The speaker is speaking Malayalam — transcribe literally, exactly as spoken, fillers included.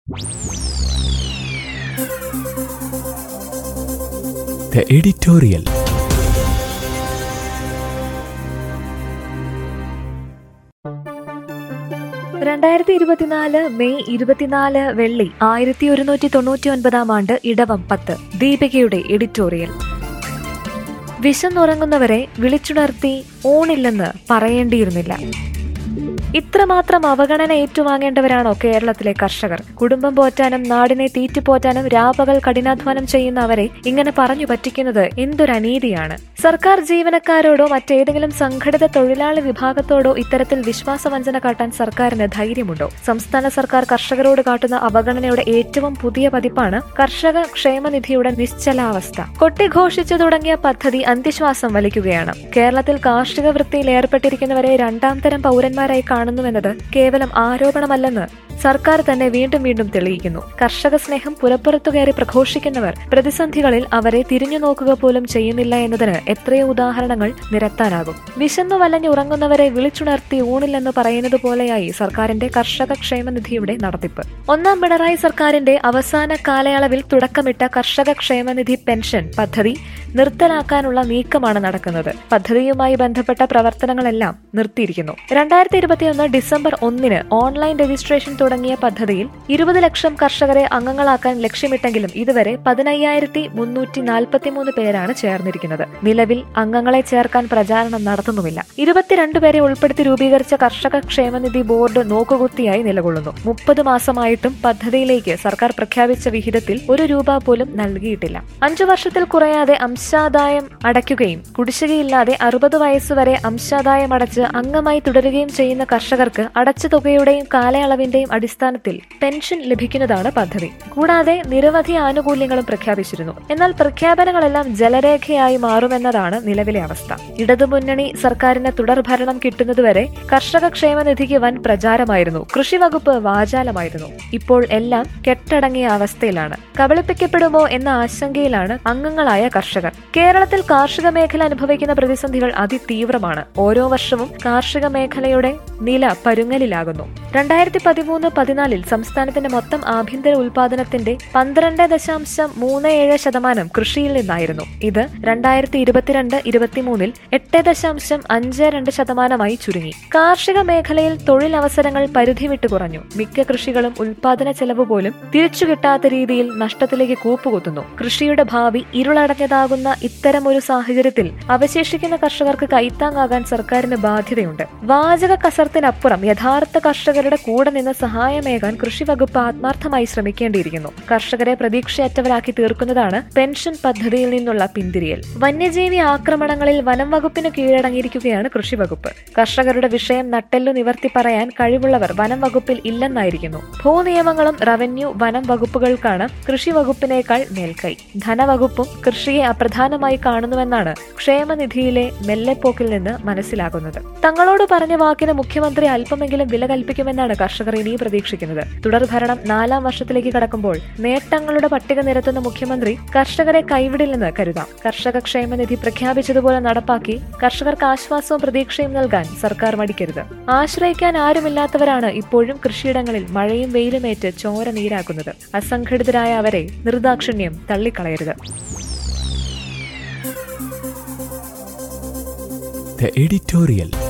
The editorial. രണ്ടായിരത്തി ഇരുപത്തിനാല് മെയ് ഇരുപത്തിനാല് വെള്ളി ആയിരത്തി ഒരുന്നൂറ്റി തൊണ്ണൂറ്റി ഒൻപതാം ആണ്ട് ഇടവം പത്ത്. ദീപികയുടെ എഡിറ്റോറിയൽ. വിശന്നുറങ്ങുന്നവരെ വിളിച്ചുണർത്തി ഊണില്ലെന്ന് പറയേണ്ടിയിരുന്നില്ല. ഇത്രമാത്രം അവഗണന ഏറ്റുവാങ്ങേണ്ടവരാണോ കേരളത്തിലെ കർഷകർ? കുടുംബം പോറ്റാനും നാടിനെ തീറ്റുപോറ്റാനും രാപകൽ കഠിനാധ്വാനം ചെയ്യുന്ന അവരെ ഇങ്ങനെ പറഞ്ഞു പറ്റിക്കുന്നത് എന്തൊരനീതിയാണ്. സർക്കാർ ജീവനക്കാരോടോ മറ്റേതെങ്കിലും സംഘടിത തൊഴിലാളി വിഭാഗത്തോടോ ഇത്തരത്തിൽ വിശ്വാസവഞ്ചന കാട്ടാൻ സർക്കാരിന് ധൈര്യമുണ്ടോ? സംസ്ഥാന സർക്കാർ കർഷകരോട് കാട്ടുന്ന അവഗണനയുടെ ഏറ്റവും പുതിയ പതിപ്പാണ് കർഷക ക്ഷേമനിധിയുടെ നിശ്ചലാവസ്ഥ. കൊട്ടിഘോഷിച്ചു തുടങ്ങിയ പദ്ധതി അന്ത്യശ്വാസം വലിക്കുകയാണ്. കേരളത്തിൽ കാർഷിക വൃത്തിയിൽ ഏർപ്പെട്ടിരിക്കുന്നവരെ രണ്ടാം തരം പൗരന്മാരായി കാണുന്നുവെന്നത് കേവലം ആരോപണമല്ലെന്ന് സർക്കാർ തന്നെ വീണ്ടും വീണ്ടും തെളിയിക്കുന്നു. കർഷക സ്നേഹം പുറപ്പുറത്തു കയറി പ്രഘോഷിക്കുന്നവർ പ്രതിസന്ധികളിൽ അവരെ തിരിഞ്ഞു നോക്കുക പോലും ചെയ്യുന്നില്ല എന്നതിന് എത്രയോ ഉദാഹരണങ്ങൾ നിരത്താനാകും. വിശന്നു വലഞ്ഞു ഉറങ്ങുന്നവരെ വിളിച്ചുണർത്തി ഊണില്ലെന്ന് പറയുന്നത് പോലെയായി സർക്കാരിന്റെ കർഷക ക്ഷേമനിധിയുടെ നടത്തിപ്പ്. ഒന്നാം പിണറായി സർക്കാരിന്റെ അവസാന കാലയളവിൽ തുടക്കമിട്ട കർഷക ക്ഷേമനിധി പെൻഷൻ പദ്ധതി നിർത്തലാക്കാനുള്ള നീക്കമാണ് നടക്കുന്നത്. പദ്ധതിയുമായി ബന്ധപ്പെട്ട പ്രവർത്തനങ്ങളെല്ലാം നിർത്തിയിരിക്കുന്നു. രണ്ടായിരത്തി ഇരുപത്തിയൊന്ന് ഡിസംബർ ഒന്നിന് ഓൺലൈൻ രജിസ്ട്രേഷൻ തുടങ്ങിയ പദ്ധതിയിൽ ഇരുപത് ലക്ഷം കർഷകരെ അംഗങ്ങളാക്കാൻ ലക്ഷ്യമിട്ടെങ്കിലും ഇതുവരെ പതിനയ്യായിരത്തി മുന്നൂറ്റി നാൽപ്പത്തി മൂന്ന് പേരാണ് ചേർന്നിരിക്കുന്നത്. നിലവിൽ അംഗങ്ങളെ ചേർക്കാൻ പ്രചാരണം നടത്തുന്നുമില്ല. ഇരുപത്തിരണ്ട് പേരെ ഉൾപ്പെടുത്തി രൂപീകരിച്ച കർഷക ക്ഷേമനിധി ബോർഡ് നോക്കുകുത്തിയായി നിലകൊള്ളുന്നു. മുപ്പത് മാസമായിട്ടും പദ്ധതിയിലേക്ക് സർക്കാർ പ്രഖ്യാപിച്ച വിഹിതത്തിൽ ഒരു രൂപ പോലും നൽകിയിട്ടില്ല. അഞ്ചു വർഷത്തിൽ കുറയാതെ അംശാദായം അടയ്ക്കുകയും കുടിശ്ശികയില്ലാതെ അറുപത് വയസ്സുവരെ അംശാദായം അടച്ച് അംഗമായി തുടരുകയും ചെയ്യുന്ന കർഷകർക്ക് അടച്ച തുകയുടെയും കാലയളവിന്റെയും അടിസ്ഥാനത്തിൽ പെൻഷൻ ലഭിക്കുന്നതാണ് പദ്ധതി. കൂടാതെ നിരവധി ആനുകൂല്യങ്ങളും പ്രഖ്യാപിച്ചിരുന്നു. എന്നാൽ പ്രഖ്യാപനങ്ങളെല്ലാം ജലരേഖയായി മാറുമെന്നതാണ് നിലവിലെ അവസ്ഥ. ഇടതുമുന്നണി സർക്കാരിന് തുടർഭരണം കിട്ടുന്നതുവരെ കർഷക ക്ഷേമനിധിക്ക് വൻ പ്രചാരമായിരുന്നു. കൃഷി വകുപ്പ് വാചാലമായിരുന്നു. ഇപ്പോൾ എല്ലാം കെട്ടടങ്ങിയ അവസ്ഥയിലാണ്. കബളിപ്പിക്കപ്പെടുമോ എന്ന ആശങ്കയിലാണ് അംഗങ്ങളായ കർഷകർ. കേരളത്തിൽ കാർഷിക മേഖല അനുഭവിക്കുന്ന പ്രതിസന്ധികൾ അതിതീവ്രമാണ്. ഓരോ വർഷവും കാർഷിക മേഖലയുടെ നില പരുങ്ങലിലാകുന്നു. രണ്ടായിരത്തി പതിമൂന്ന് പതിനാലിൽ സംസ്ഥാനത്തിന്റെ മൊത്തം ആഭ്യന്തര ഉൽപാദനത്തിന്റെ പന്ത്രണ്ട് ദശാംശം മൂന്ന് ഏഴ് ശതമാനം കൃഷിയിൽ നിന്നായിരുന്നു. ഇത് രണ്ടായിരത്തി ഇരുപത്തിരണ്ട് ഇരുപത്തിമൂന്നിൽ എട്ട് ദശാംശം അഞ്ച് രണ്ട് ശതമാനമായി ചുരുങ്ങി. കാർഷിക മേഖലയിൽ തൊഴിലവസരങ്ങൾ പരിധി വിട്ട് കുറഞ്ഞു. മിക്ക കൃഷികളും ഉൽപാദന ചെലവ് പോലും തിരിച്ചു കിട്ടാത്ത രീതിയിൽ നഷ്ടത്തിലേക്ക് കൂപ്പുകുത്തുന്നു. കൃഷിയുടെ ഭാവി ഇരുളടഞ്ഞതാകുന്ന ഇത്തരമൊരു സാഹചര്യത്തിൽ അവശേഷിക്കുന്ന കർഷകർക്ക് കൈത്താങ്ങാകാൻ സർക്കാരിന് ബാധ്യതയുണ്ട്. വാചക കസർത്തിനപ്പുറം യഥാർത്ഥ കർഷകരുടെ കൂടെ നിന്ന് സഹായമേകാൻ കൃഷി വകുപ്പ് ആത്മാർത്ഥമായി ശ്രമിക്കേണ്ടിയിരിക്കുന്നു. കർഷകരെ പ്രതീക്ഷയറ്റവരാക്കി തീർക്കുന്നതാണ് പെൻഷൻ പദ്ധതിയിൽ നിന്നുള്ള പിന്തിരിയൽ. വന്യജീവി ആക്രമണങ്ങളിൽ വനം വകുപ്പിന് കീഴടങ്ങിയിരിക്കുകയാണ് കൃഷി വകുപ്പ്. കർഷകരുടെ വിഷയം നട്ടെല്ലു നിവർത്തി പറയാൻ കഴിവുള്ളവർ വനം വകുപ്പിൽ ഇല്ലെന്നായിരിക്കുന്നു. ഭൂനിയമങ്ങളും റവന്യൂ വനം വകുപ്പുകൾക്കാണ് കൃഷി വകുപ്പിനേക്കാൾ മേൽക്കൈ. ധനവകുപ്പും കൃഷിയെ അപ്രധാനമായി കാണുന്നുവെന്നാണ് ക്ഷേമനിധിയിലെ മെല്ലെപ്പോക്കിൽ നിന്ന് മനസ്സിലാകുന്നത്. തങ്ങളോട് പറഞ്ഞ വാക്കിന് മുഖ്യമന്ത്രി അല്പമെങ്കിലും വില കൽപ്പിക്കുമെന്നാണ് കർഷകർ ഇനി പ്രതീക്ഷിക്കുന്നത്. തുടർഭരണം നാലാം വർഷത്തിലേക്ക് കടക്കുമ്പോൾ നേട്ടങ്ങളുടെ പട്ടിക നിരത്തുന്ന മുഖ്യമന്ത്രി കർഷകരെ കൈവിടില്ലെന്ന് കരുതാം. കർഷക ക്ഷേമനിധി പ്രഖ്യാപിച്ചതുപോലെ നടപ്പാക്കി കർഷകർക്ക് ആശ്വാസവും പ്രതീക്ഷയും നൽകാൻ സർക്കാർ മടിക്കരുത്. ആശ്രയിക്കാൻ ആരുമില്ലാത്തവരാണ് ഇപ്പോഴും കൃഷിയിടങ്ങളിൽ മഴയും വെയിലുമേറ്റ് ചോര നീരാക്കുന്നത്. അസംഘടിതരായ അവരെ നിർദാക്ഷിണ്യം തള്ളിക്കളയരുത്. The editorial.